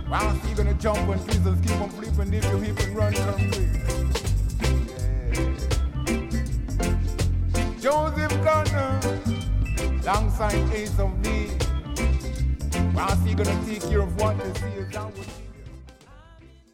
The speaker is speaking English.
Whilst you gonna jump and twist and skip and flip and dip your hip and run complete. Yeah. Joseph Gunner, alongside Ace of D. Whilst you gonna take care of what they see is that what